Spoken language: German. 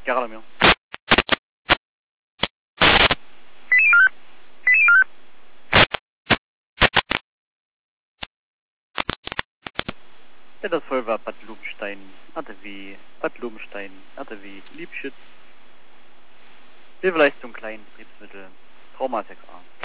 Radomir. Ja, das voll war Bad Lobenstein, ATW, Bad Lobenstein, ATW, Liebschütz. Hilfeleistung kleinen Betriebsmittel, Trauma 6a.